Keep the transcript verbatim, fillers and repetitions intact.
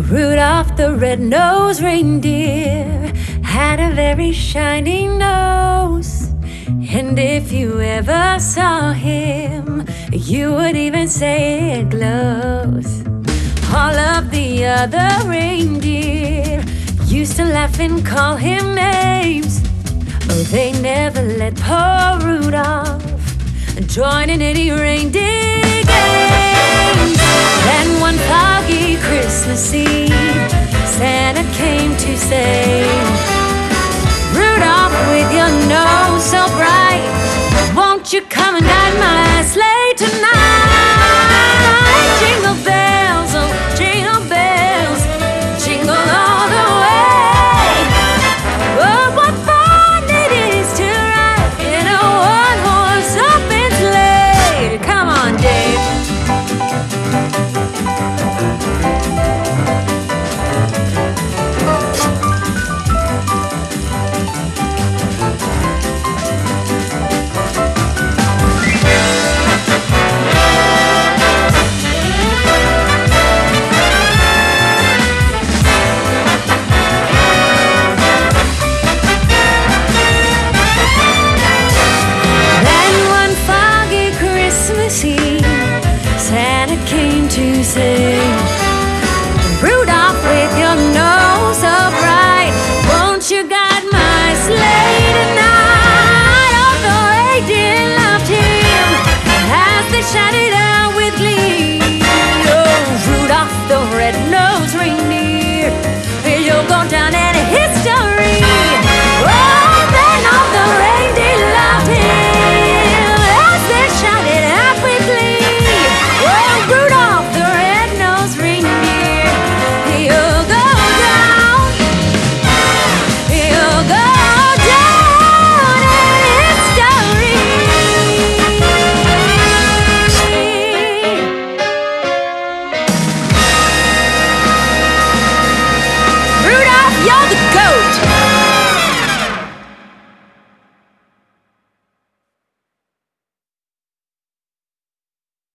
Rudolph the red-nosed reindeer had a very shiny nose, and if you ever saw him, you would even say it glows. All of the other reindeer used to laugh and call him names, but they never let poor Rudolph join in any reindeer games. Then one foggy Christmas Eve, Santa came to say, Rudolph, with your nose so bright, won't you come and guide my sleigh tonight? Jingle bells, oh jingle bells, jingle all the way. Oh, what fun it is to ride in a one-horse open sleigh. Come on, Dave. Santa came to say,